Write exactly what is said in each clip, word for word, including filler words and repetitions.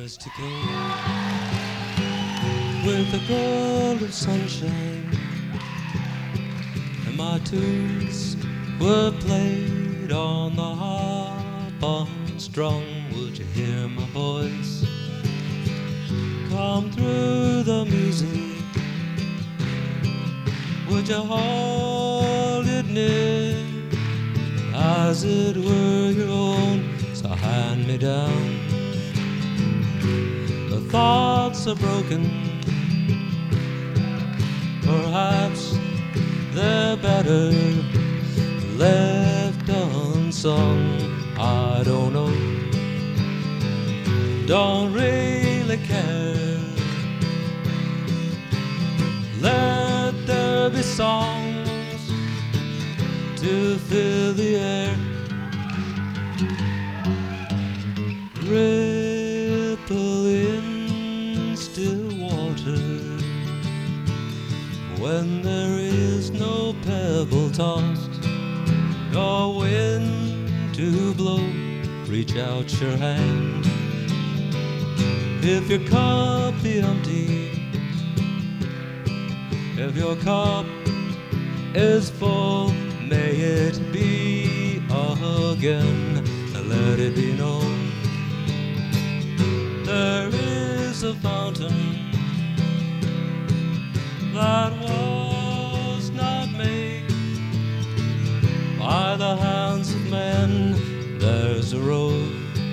was to go with the golden sunshine, and my tunes were played on the harp unstrung. Would you hear my voice come through the music? Would you hold it near as it were your own? So hand me down. The thoughts are broken, perhaps they're better left unsung. I don't know, don't really care. Let there be songs to fill the air. Ripple in still water when there is no pebble tossed, no wind to blow. Reach out your hand. If your cup be empty, if your cup is full, may it be again. Let it be known there is a fountain that was not made by the hands of men. There's a road,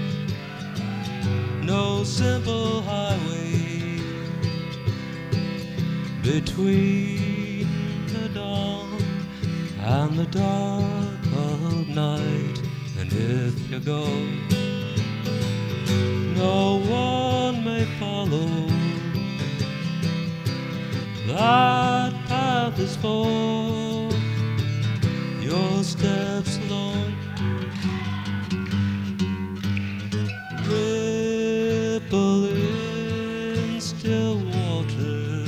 no simple highway between the dawn and the dark of night. And if you go, no one may follow. That path is for your steps alone. Ripple in still water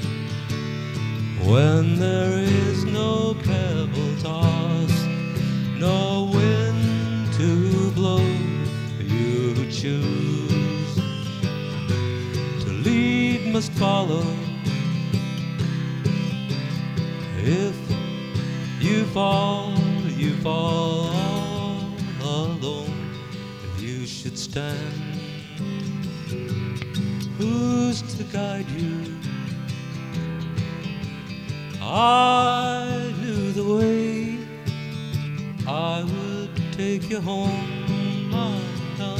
when there is no pebble toss, no wind to blow. You choose to lead, must follow. If you fall, you fall all alone. If you should stand, who's to guide you? I knew the way. I would take you home, my love.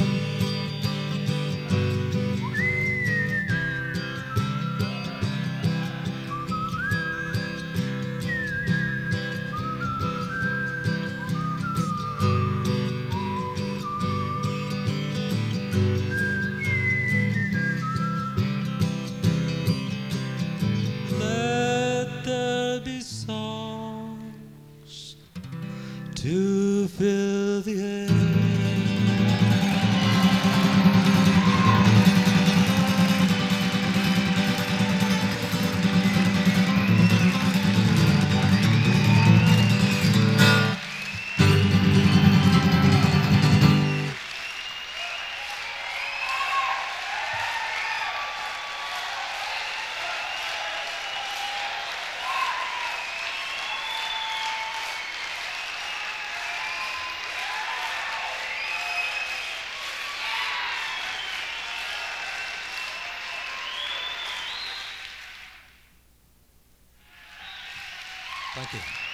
To fill the air. Thank you.